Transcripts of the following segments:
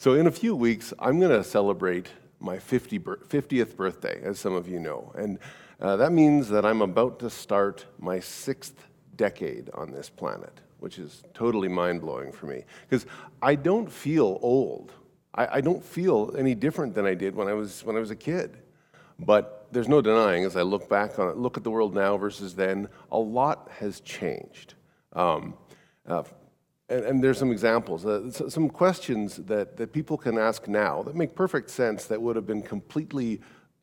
So in a few weeks, I'm going to celebrate my 50th birthday, as some of you know. And that means that I'm about to start my 6th decade on this planet, which is totally mind-blowing for me. Because I don't feel old. I don't feel any different than I did when I was a kid. But there's no denying, as I look back on it, look at the world now versus then, a lot has changed. And there's some examples, some questions that people can ask now that make perfect sense that would have been completely,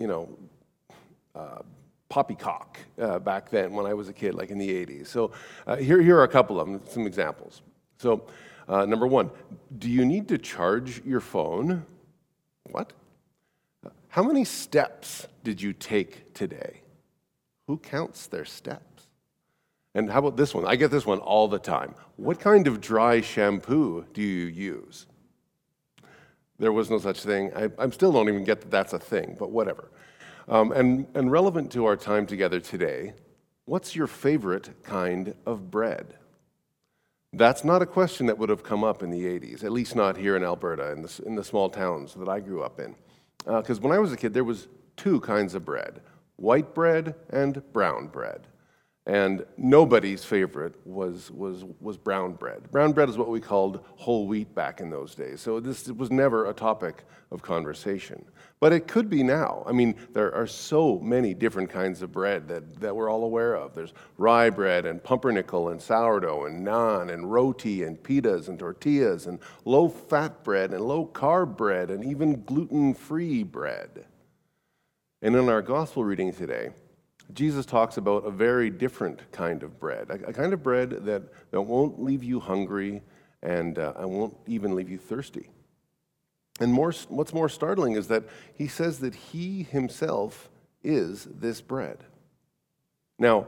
poppycock back then when I was a kid, like in the 80s. So here are a couple of them, some examples. So number one, do you need to charge your phone? What? How many steps did you take today? Who counts their steps? And how about this one? I get this one all the time. What kind of dry shampoo do you use? There was no such thing. I still don't even get that that's a thing, but whatever. And relevant to our time together today, what's your favorite kind of bread? That's not a question that would have come up in the 80s, at least not here in Alberta, in the small towns that I grew up in. Because when I was a kid, there was two kinds of bread, white bread and brown bread. And nobody's favorite was brown bread. Brown bread is what we called whole wheat back in those days. So this was never a topic of conversation. But it could be now. I mean, there are so many different kinds of bread that we're all aware of. There's rye bread and pumpernickel and sourdough and naan and roti and pitas and tortillas and low-fat bread and low-carb bread and even gluten-free bread. And in our gospel reading today, Jesus talks about a very different kind of bread, a kind of bread that won't leave you hungry and won't even leave you thirsty. And what's more startling is that he says that he himself is this bread. Now,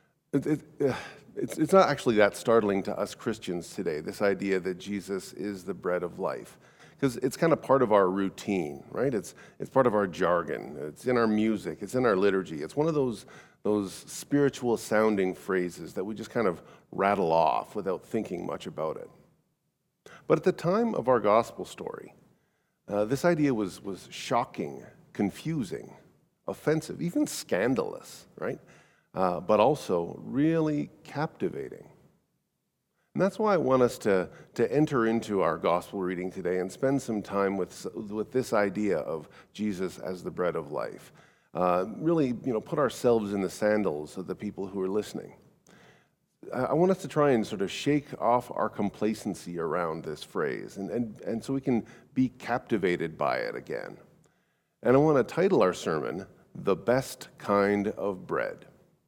it's not actually that startling to us Christians today, this idea that Jesus is the bread of life. Because it's kind of part of our routine, right? It's part of our jargon. It's in our music. It's in our liturgy. It's one of those spiritual sounding phrases that we just kind of rattle off without thinking much about it. But at the time of our gospel story, this idea was shocking, confusing, offensive, even scandalous, right? But also really captivating. And that's why I want us to enter into our gospel reading today and spend some time with this idea of Jesus as the bread of life. Really, put ourselves in the sandals of the people who are listening. I want us to try and sort of shake off our complacency around this phrase and so we can be captivated by it again. And I want to title our sermon, The Best Kind of Bread.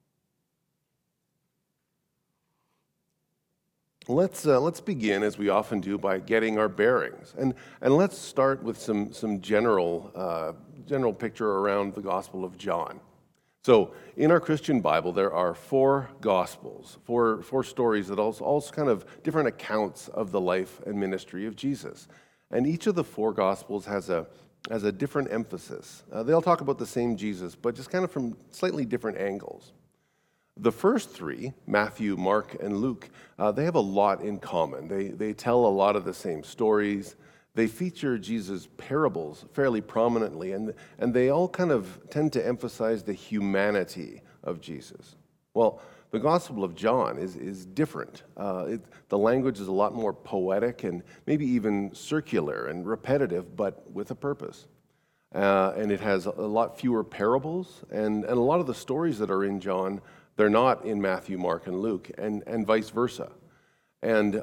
Let's begin, as we often do, by getting our bearings. And let's start with some general picture around the Gospel of John. So in our Christian Bible, there are 4 Gospels, four stories that all kind of different accounts of the life and ministry of Jesus. And each of the 4 Gospels has a different emphasis. They all talk about the same Jesus, but just kind of from slightly different angles. The first 3, Matthew, Mark, and Luke, they have a lot in common. They tell a lot of the same stories. They feature Jesus' parables fairly prominently, and they all kind of tend to emphasize the humanity of Jesus. Well, the Gospel of John is different. The language is a lot more poetic and maybe even circular and repetitive, but with a purpose. And it has a lot fewer parables, and a lot of the stories that are in John, they're not in Matthew, Mark, and Luke, and vice versa. And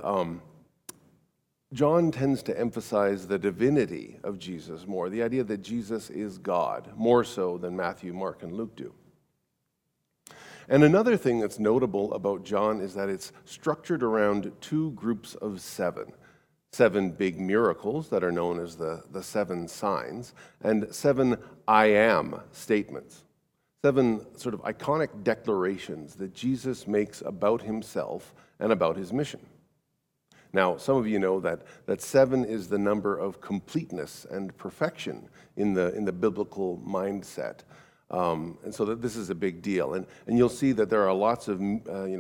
John tends to emphasize the divinity of Jesus more, the idea that Jesus is God, more so than Matthew, Mark, and Luke do. And another thing that's notable about John is that it's structured around 2 groups of 7. 7 big miracles that are known as the 7 signs, and 7 I am statements. 7 sort of iconic declarations that Jesus makes about himself and about his mission. Now, some of you know that 7 is the number of completeness and perfection in the biblical mindset. And so that this is a big deal. And you'll see that there are lots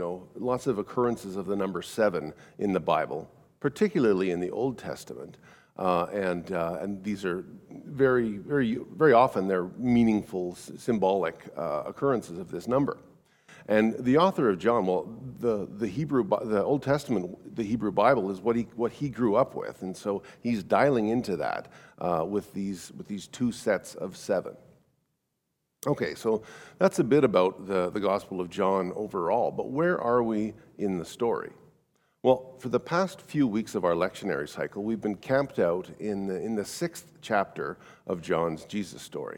of occurrences of the number 7 in the Bible, particularly in the Old Testament. And these are very often they're meaningful, symbolic occurrences of this number. And the author of John, well, the Old Testament, the Hebrew Bible is what he grew up with, and so he's dialing into that with these two sets of 7. Okay, so that's a bit about the Gospel of John overall, but where are we in the story? Well, for the past few weeks of our lectionary cycle, we've been camped out in the 6th chapter of John's Jesus story.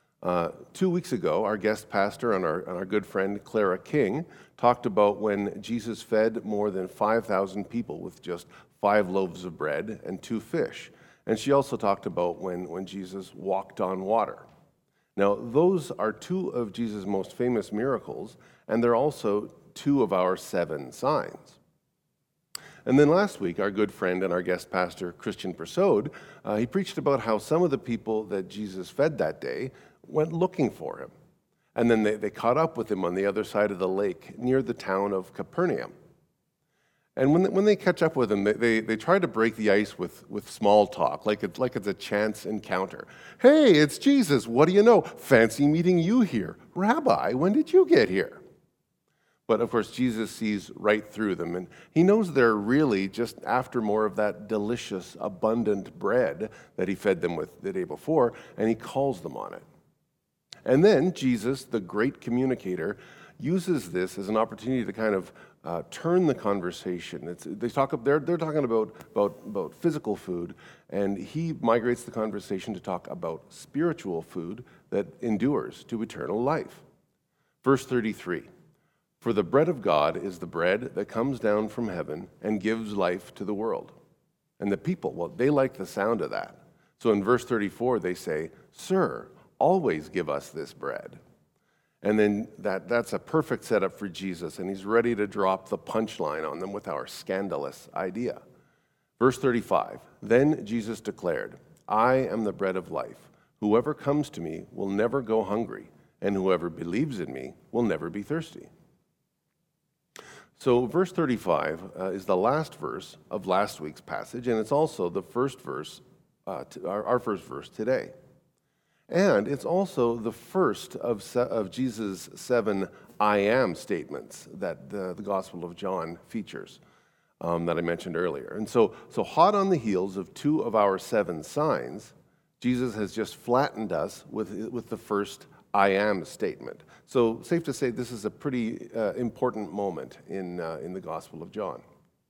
2 weeks ago, our guest pastor and our good friend Clara King talked about when Jesus fed more than 5,000 people with just 5 loaves of bread and 2 fish. And she also talked about when Jesus walked on water. Now, those are 2 of Jesus' most famous miracles, and they're also 2 of our 7 signs. And then last week, our good friend and our guest pastor, Christian Persaud, he preached about how some of the people that Jesus fed that day went looking for him. And then they caught up with him on the other side of the lake near the town of Capernaum. And when they catch up with him, they try to break the ice with small talk, like it's a chance encounter. Hey, it's Jesus. What do you know? Fancy meeting you here. Rabbi, when did you get here? But of course, Jesus sees right through them, and he knows they're really just after more of that delicious, abundant bread that he fed them with the day before, and he calls them on it. And then Jesus, the great communicator, uses this as an opportunity to kind of turn the conversation. They're talking about physical food, and he migrates the conversation to talk about spiritual food that endures to eternal life. Verse 33. For the bread of God is the bread that comes down from heaven and gives life to the world. And the people, well, they like the sound of that. So in verse 34, they say, Sir, always give us this bread. And then that's a perfect setup for Jesus, and he's ready to drop the punchline on them with our scandalous idea. Verse 35, Then Jesus declared, I am the bread of life. Whoever comes to me will never go hungry, and whoever believes in me will never be thirsty. So verse 35 is the last verse of last week's passage, and it's also the first verse, our first verse today. And it's also the first of Jesus' 7 I am statements that the Gospel of John features that I mentioned earlier. And so hot on the heels of 2 of our 7 signs, Jesus has just flattened us with the first I am statement. So safe to say this is a pretty important moment in the Gospel of John.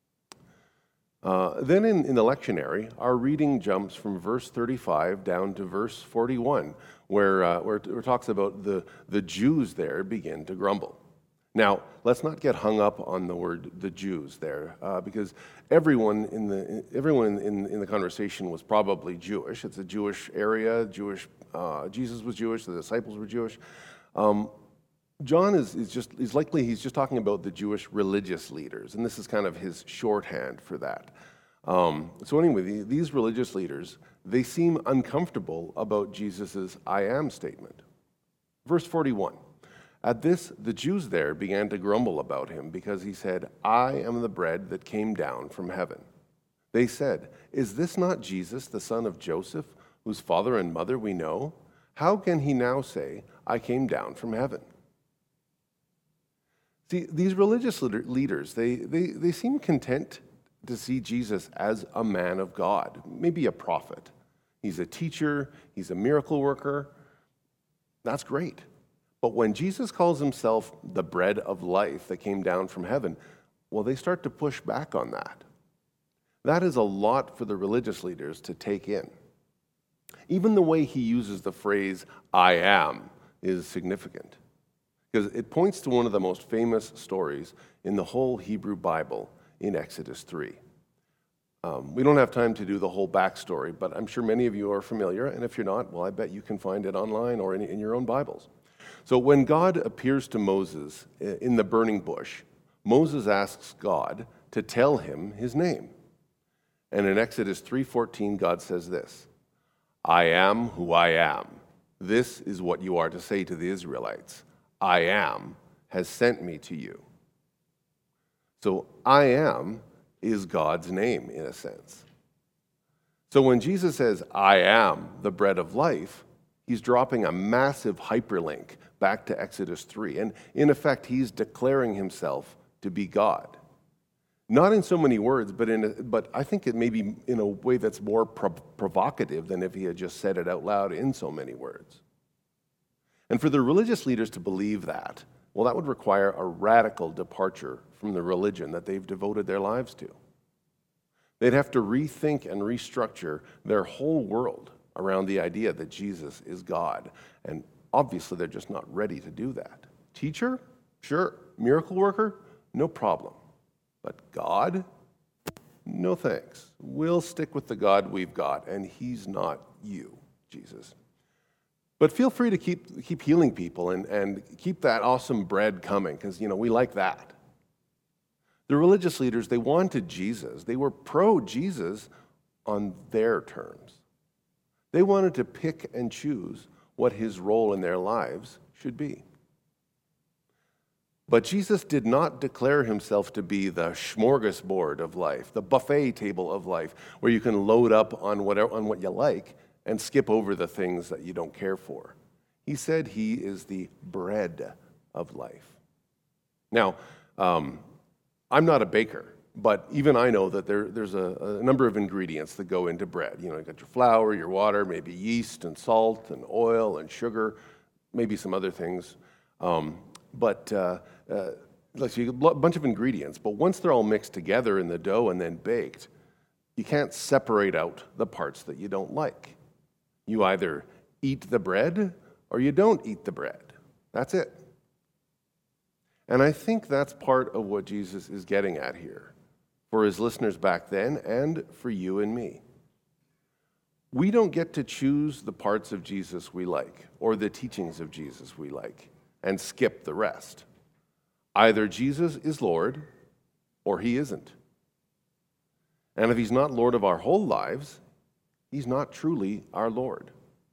Then in the lectionary, our reading jumps from verse 35 down to verse 41, where it talks about the Jews there begin to grumble. Now, let's not get hung up on the word "the Jews" there, because everyone in the conversation was probably Jewish. It's a Jewish area. Jesus was Jewish. The disciples were Jewish. John is just talking about the Jewish religious leaders, and this is kind of his shorthand for that. So anyway, these religious leaders, they seem uncomfortable about Jesus' I am statement. Verse 41, At this, the Jews there began to grumble about him because he said, I am the bread that came down from heaven. They said, Is this not Jesus, the son of Joseph, whose father and mother we know? How can he now say, I came down from heaven? See, these religious leaders, they seem content to see Jesus as a man of God, maybe a prophet. He's a teacher, he's a miracle worker. That's great. But when Jesus calls himself the bread of life that came down from heaven, well, they start to push back on that. That is a lot for the religious leaders to take in. Even the way he uses the phrase, I am, is significant, because it points to one of the most famous stories in the whole Hebrew Bible in Exodus 3. We don't have time to do the whole backstory, but I'm sure many of you are familiar, and if you're not, well, I bet you can find it online or in your own Bibles. So when God appears to Moses in the burning bush, Moses asks God to tell him his name. And in Exodus 3:14, God says this, I am who I am. This is what you are to say to the Israelites. I am has sent me to you. So I am is God's name in a sense. So when Jesus says, I am the bread of life, he's dropping a massive hyperlink back to Exodus 3. And in effect, he's declaring himself to be God. Not in so many words, but I think it may be in a way that's more provocative than if he had just said it out loud in so many words. And for the religious leaders to believe that, well, that would require a radical departure from the religion that they've devoted their lives to. They'd have to rethink and restructure their whole world around the idea that Jesus is God. And obviously, they're just not ready to do that. Teacher? Sure. Miracle worker? No problem. But God? No thanks. We'll stick with the God we've got, and he's not you, Jesus. But feel free to keep healing people and keep that awesome bread coming, because, we like that. The religious leaders, they wanted Jesus. They were pro-Jesus on their terms. They wanted to pick and choose what his role in their lives should be. But Jesus did not declare himself to be the smorgasbord of life, the buffet table of life, where you can load up on what you like and skip over the things that you don't care for. He said he is the bread of life. Now, I'm not a baker, but even I know that there's a number of ingredients that go into bread. You got your flour, your water, maybe yeast and salt and oil and sugar, maybe some other things. But you get a bunch of ingredients, but once they're all mixed together in the dough and then baked, you can't separate out the parts that you don't like. You either eat the bread or you don't eat the bread. That's it. And I think that's part of what Jesus is getting at here for his listeners back then and for you and me. We don't get to choose the parts of Jesus we like or the teachings of Jesus we like and skip the rest. Either Jesus is Lord or he isn't. And if he's not Lord of our whole lives, he's not truly our Lord.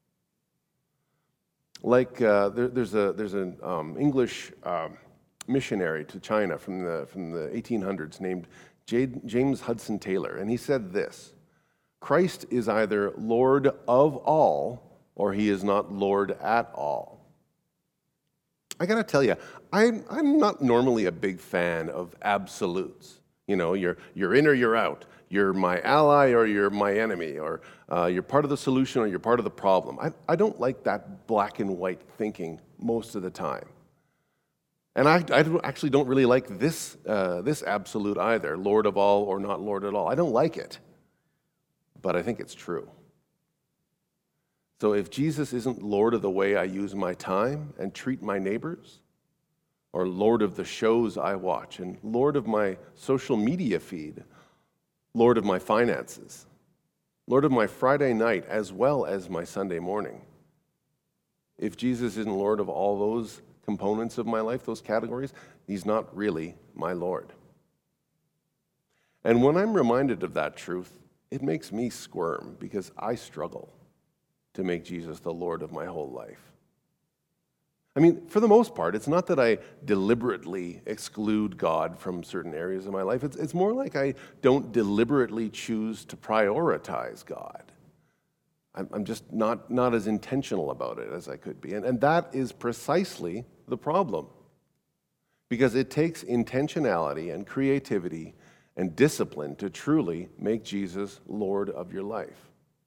Like there's an English missionary to China from the 1800s named James Hudson Taylor, and he said this: Christ is either Lord of all or he is not Lord at all. I gotta tell you, I'm not normally a big fan of absolutes. You're in or you're out. You're my ally or you're my enemy, or you're part of the solution or you're part of the problem. I don't like that black and white thinking most of the time. And I actually don't really like this absolute either, Lord of all or not Lord at all. I don't like it, but I think it's true. So if Jesus isn't Lord of the way I use my time and treat my neighbors, or Lord of the shows I watch, and Lord of my social media feed, Lord of my finances, Lord of my Friday night as well as my Sunday morning, if Jesus isn't Lord of all those components of my life, those categories, he's not really my Lord. And when I'm reminded of that truth, it makes me squirm because I struggle to make Jesus the Lord of my whole life. I mean, for the most part, it's not that I deliberately exclude God from certain areas of my life. It's more like I don't deliberately choose to prioritize God. I'm just not as intentional about it as I could be. And that is precisely the problem. Because it takes intentionality and creativity and discipline to truly make Jesus Lord of your life.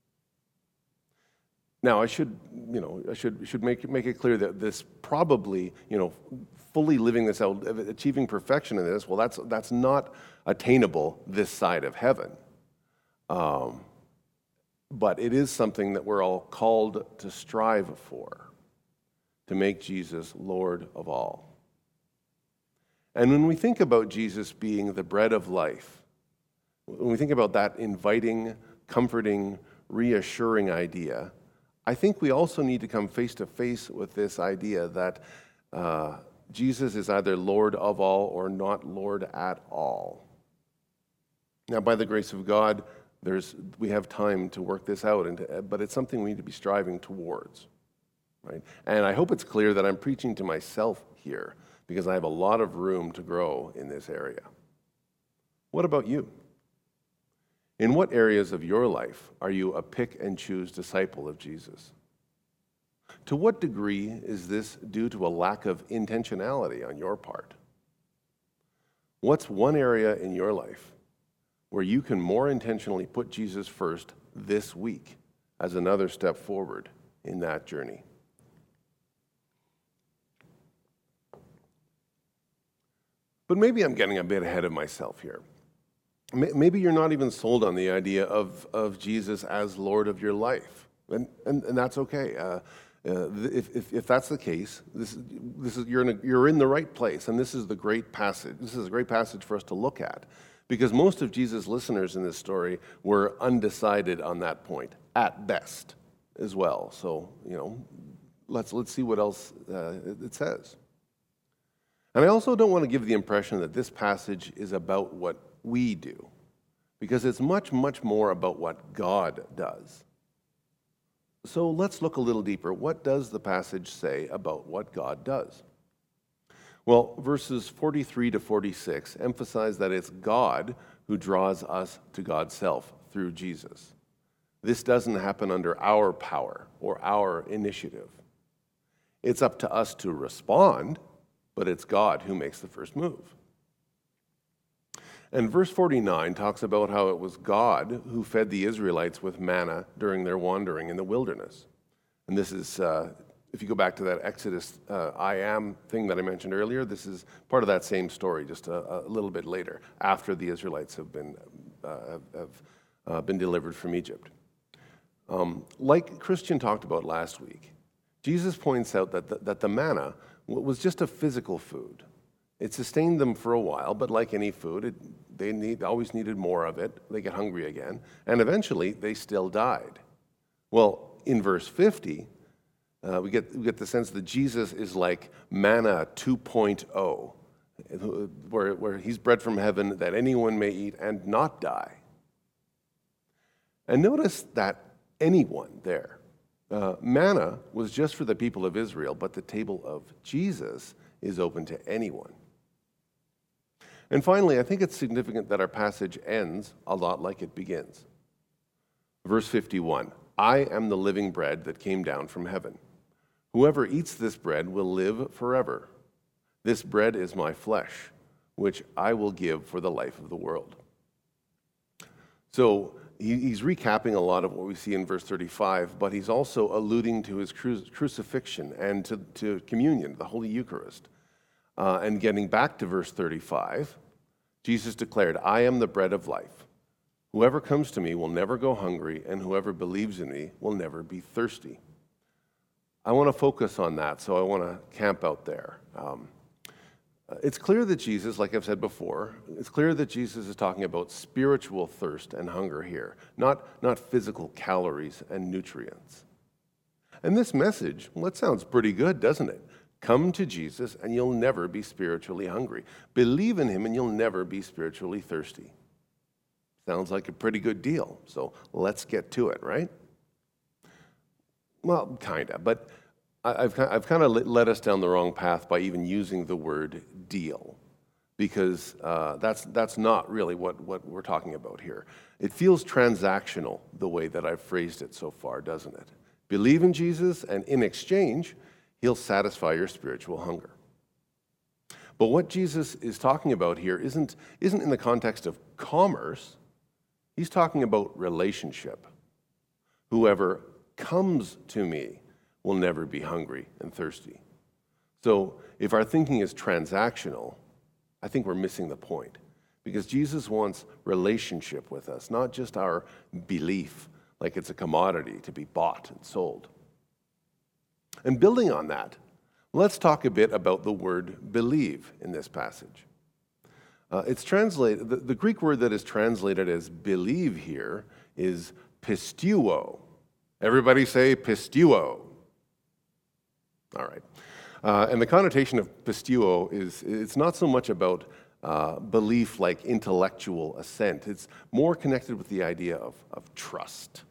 Now, I should make it clear that this probably, fully living this out, achieving perfection in this, well, that's not attainable this side of heaven. But it is something that we're all called to strive for, to make Jesus Lord of all. And when we think about Jesus being the bread of life, when we think about that inviting, comforting, reassuring idea, I think we also need to come face to face with this idea that Jesus is either Lord of all or not Lord at all. Now, by the grace of God, we have time to work this out, but it's something we need to be striving towards, right? And I hope it's clear that I'm preaching to myself here because I have a lot of room to grow in this area. What about you? In what areas of your life are you a pick and choose disciple of Jesus? To what degree is this due to a lack of intentionality on your part? What's one area in your life where you can more intentionally put Jesus first this week as another step forward in that journey? But maybe I'm getting a bit ahead of myself here. Maybe you're not even sold on the idea of Jesus as Lord of your life, and that's okay. If that's the case, this is you're in the right place, and this is the great passage. This is a great passage for us to look at, because most of Jesus' listeners in this story were undecided on that point at best, as well. So let's see what else it says. And I also don't want to give the impression that this passage is about what we do, because it's much, much more about what God does. So let's look a little deeper. What does the passage say about what God does? Well, verses 43 to 46 emphasize that it's God who draws us to God's self through Jesus. This doesn't happen under our power or our initiative. It's up to us to respond, but it's God who makes the first move. And verse 49 talks about how it was God who fed the Israelites with manna during their wandering in the wilderness. And this is, if you go back to that Exodus I am thing that I mentioned earlier, this is part of that same story, just a little bit later, after the Israelites have been delivered from Egypt. Like Christian talked about last week, Jesus points out that the manna was just a physical food. It sustained them for a while, but like any food, they always needed more of it. They get hungry again, and eventually they still died. Well, in verse 50, we get the sense that Jesus is like manna 2.0, where he's bread from heaven that anyone may eat and not die. And notice that anyone there. Manna was just for the people of Israel, but the table of Jesus is open to anyone. And finally, I think it's significant that our passage ends a lot like it begins. Verse 51, I am the living bread that came down from heaven. Whoever eats this bread will live forever. This bread is my flesh, which I will give for the life of the world. So he's recapping a lot of what we see in verse 35, but he's also alluding to his crucifixion and to communion, the Holy Eucharist. And getting back to verse 35, Jesus declared, I am the bread of life. Whoever comes to me will never go hungry, and whoever believes in me will never be thirsty. I want to focus on that, so I want to camp out there. It's clear that Jesus, like I've said before, it's clear that Jesus is talking about spiritual thirst and hunger here, not physical calories and nutrients. And this message, well, it sounds pretty good, doesn't it? Come to Jesus and you'll never be spiritually hungry. Believe in him and you'll never be spiritually thirsty. Sounds like a pretty good deal. So let's get to it, right? Well, kind of, but I've kind of led us down the wrong path by even using the word deal, because that's not really what we're talking about here. It feels transactional the way that I've phrased it so far, doesn't it? Believe in Jesus, and in exchange, he'll satisfy your spiritual hunger. But what Jesus is talking about here isn't in the context of commerce. He's talking about relationship. Whoever comes to me will never be hungry and thirsty. So if our thinking is transactional, I think we're missing the point, because Jesus wants relationship with us, not just our belief like it's a commodity to be bought and sold. And building on that, let's talk a bit about the word believe in this passage. It's translated, the Greek word that is translated as believe here is pisteuo. Everybody say pisteuo. All right. And the connotation of pisteuo it's not so much about belief like intellectual assent. It's more connected with the idea of trust.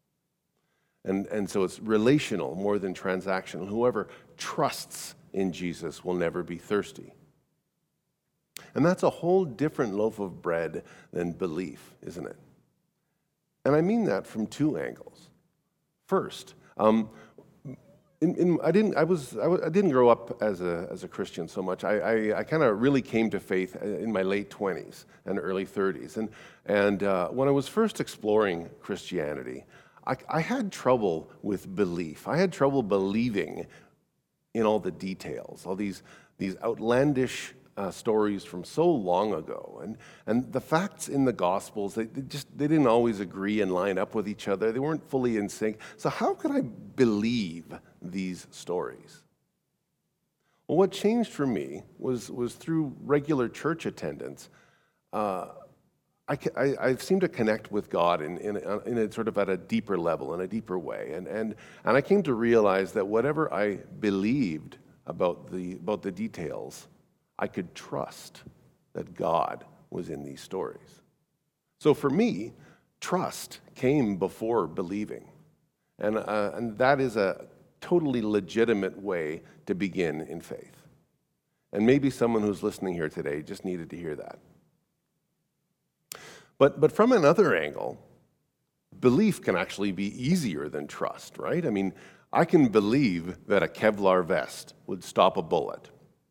And so it's relational more than transactional. Whoever trusts in Jesus will never be thirsty. And that's a whole different loaf of bread than belief, isn't it? And I mean that from two angles. First, I didn't grow up as a Christian so much. I kind of really came to faith in my late 20s and early 30s. And when I was first exploring Christianity, I had trouble with belief. I had trouble believing in all the details, all these outlandish stories from so long ago, and the facts in the Gospels, they didn't always agree and line up with each other. They weren't fully in sync. So how could I believe these stories? Well, what changed for me was through regular church attendance. I seem to connect with God in a sort of at a deeper level, in a deeper way, and I came to realize that whatever I believed about the details, I could trust that God was in these stories. So for me, trust came before believing, and that is a totally legitimate way to begin in faith. And maybe someone who's listening here today just needed to hear that. But from another angle, belief can actually be easier than trust, right? I mean, I can believe that a Kevlar vest would stop a bullet.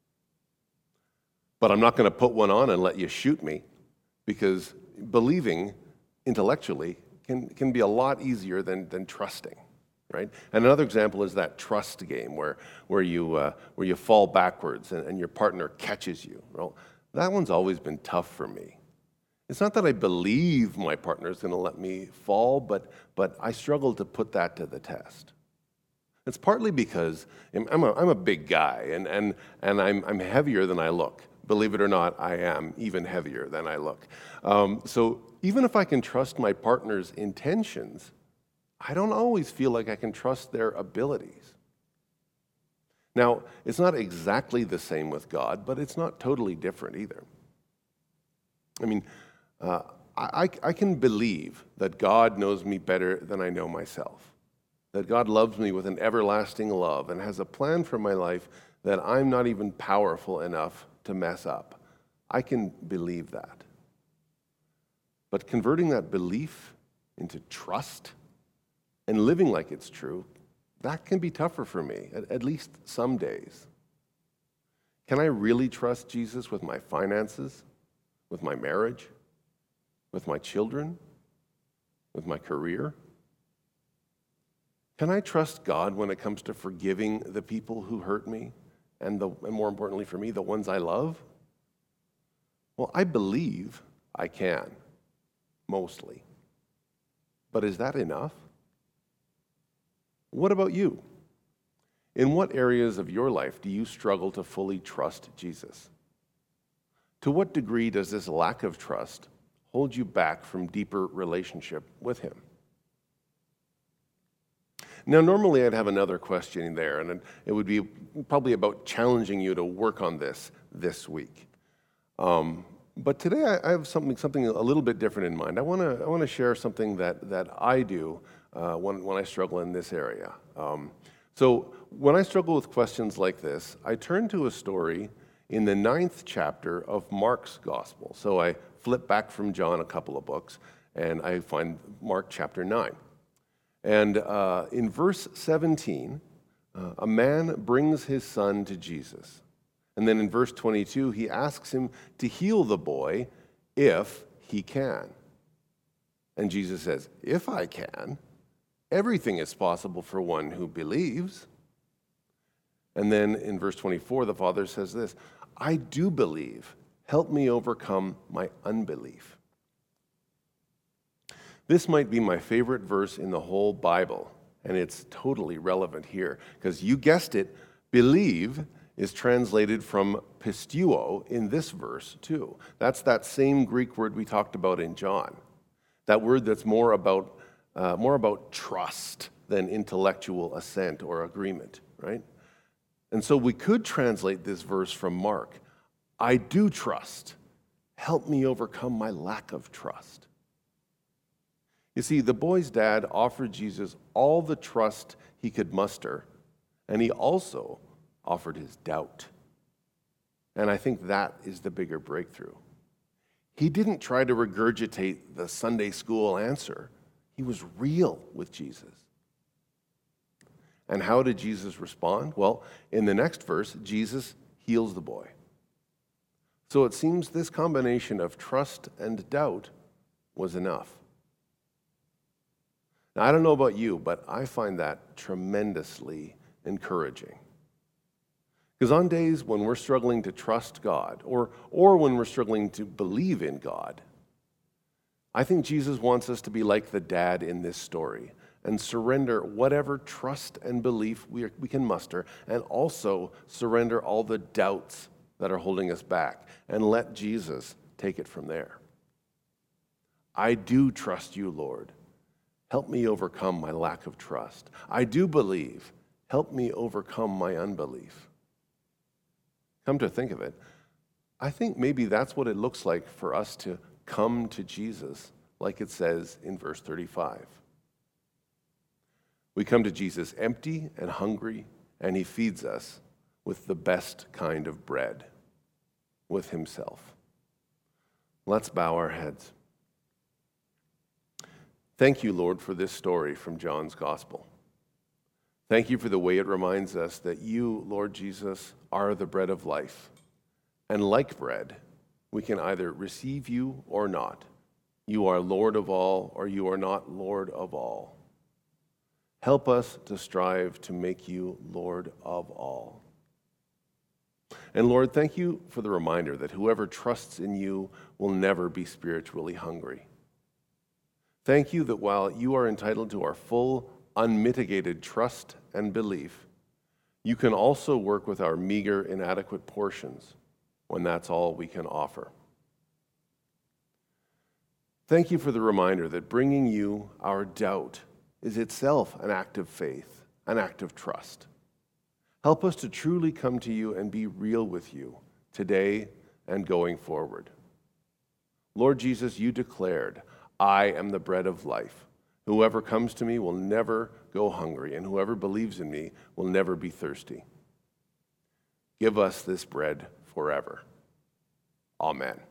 But I'm not going to put one on and let you shoot me, because believing intellectually can be a lot easier than trusting, right? And another example is that trust game where you fall backwards and your partner catches you. Well, that one's always been tough for me. It's not that I believe my partner is going to let me fall, but I struggle to put that to the test. It's partly because I'm a big guy and I'm heavier than I look. Believe it or not, I am even heavier than I look. So even if I can trust my partner's intentions, I don't always feel like I can trust their abilities. Now, it's not exactly the same with God, but it's not totally different either. I mean, I can believe that God knows me better than I know myself, that God loves me with an everlasting love and has a plan for my life that I'm not even powerful enough to mess up. I can believe that. But converting that belief into trust and living like it's true, that can be tougher for me, at least some days. Can I really trust Jesus with my finances, with my marriage, with my children, with my career? Can I trust God when it comes to forgiving the people who hurt me? And more importantly for me, the ones I love? Well, I believe I can, mostly. But is that enough? What about you? In what areas of your life do you struggle to fully trust Jesus? To what degree does this lack of trust hold you back from deeper relationship with Him? Now, normally I'd have another question there, and it would be probably about challenging you to work on this week. But today I have something a little bit different in mind. I want to share something that I do when I struggle in this area. So when I struggle with questions like this, I turn to a story in the 9th chapter of Mark's Gospel. So I flip back from John a couple of books, and I find Mark chapter 9. And in verse 17, a man brings his son to Jesus. And then in verse 22, he asks him to heal the boy if he can. And Jesus says, if I can, everything is possible for one who believes. And then in verse 24, the father says this, I do believe. Help me overcome my unbelief. This might be my favorite verse in the whole Bible, and it's totally relevant here, because you guessed it, believe is translated from pisteuo in this verse too. That's that same Greek word we talked about in John. That word that's more about trust than intellectual assent or agreement, right? And so we could translate this verse from Mark, I do trust. Help me overcome my lack of trust. You see, the boy's dad offered Jesus all the trust he could muster, and he also offered his doubt. And I think that is the bigger breakthrough. He didn't try to regurgitate the Sunday school answer. He was real with Jesus. And how did Jesus respond? Well, in the next verse, Jesus heals the boy. So it seems this combination of trust and doubt was enough. Now, I don't know about you, but I find that tremendously encouraging. Because on days when we're struggling to trust God, or when we're struggling to believe in God, I think Jesus wants us to be like the dad in this story and surrender whatever trust and belief we can muster, and also surrender all the doubts that are holding us back, and let Jesus take it from there. I do trust you, Lord. Help me overcome my lack of trust. I do believe. Help me overcome my unbelief. Come to think of it, I think maybe that's what it looks like for us to come to Jesus, like it says in verse 35. We come to Jesus empty and hungry, and he feeds us with the best kind of bread, with himself. Let's bow our heads. Thank you, Lord, for this story from John's Gospel. Thank you for the way it reminds us that you, Lord Jesus, are the bread of life. And like bread, we can either receive you or not. You are Lord of all, or you are not Lord of all. Help us to strive to make you Lord of all. And Lord, thank you for the reminder that whoever trusts in you will never be spiritually hungry. Thank you that while you are entitled to our full, unmitigated trust and belief, you can also work with our meager, inadequate portions when that's all we can offer. Thank you for the reminder that bringing you our doubt is itself an act of faith, an act of trust. Help us to truly come to you and be real with you today and going forward. Lord Jesus, you declared, I am the bread of life. Whoever comes to me will never go hungry, and whoever believes in me will never be thirsty. Give us this bread forever. Amen.